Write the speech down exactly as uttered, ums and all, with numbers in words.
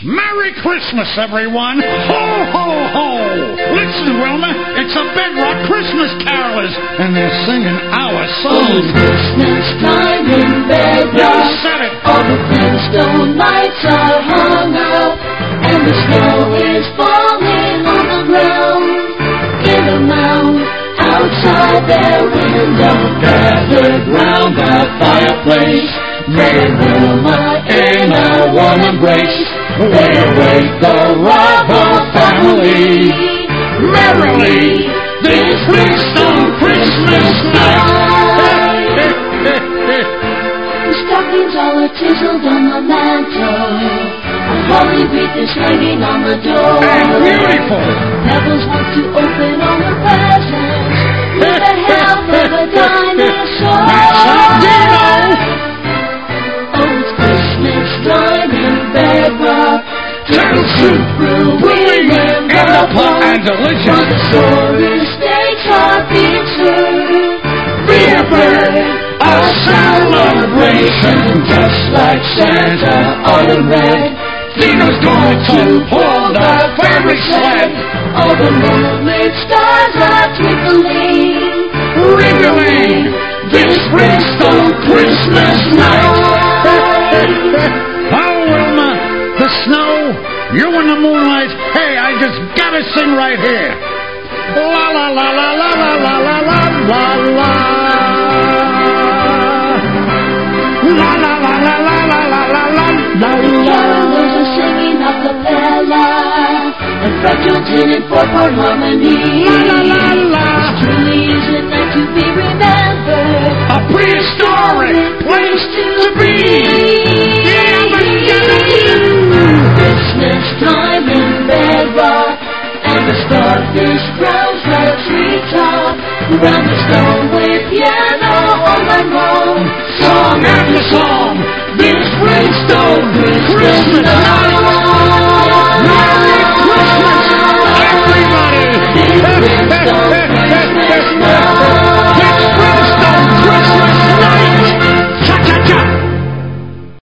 Merry Christmas, everyone! Ho, ho, ho! Listen, Wilma, it's a Bedrock Christmas carolers, and they're singing our song. Oh, Christmas time in Bedrock. You said it. All the Flintstone lights are hung up, and the snow is falling on the ground. In a mound, outside their window, gathered round the fireplace, Fred and Wilma in a warm embrace. They await the Rubble family merrily this Flintstone Christmas night. The stockings all are chiseled on the mantle, a holly wreath is hanging on the door. And beautiful. Pebbles want to open all the presents with the help of a dinosaur. That's a dino. Oh, it's Christmas time in Bedrock. Turtle soup, brewing in the pot, and delicious. while the story steaks are being served. Be a bird, a celebration, just like Santa all in red. Dino's going to pull the fabric sled. All the moonlit stars are twinkling, Wriggling this Flintstone Christmas night. Oh, Wilma, the snow, you in the moonlight. Hey, I just gotta sing right here. La la la la la la la la la la la. La la la la la la la la la la. Carolers are singing a cappella, and Fred joins in in four-part harmony. La la la la. This truly is a night to be remembered, A prehistoric place to be. Yeah, let's get it. Christmas time in Bedrock, and the starfish grows the treetop. Round the stone with piano all night long, Song after song, this Flintstone Christmas night.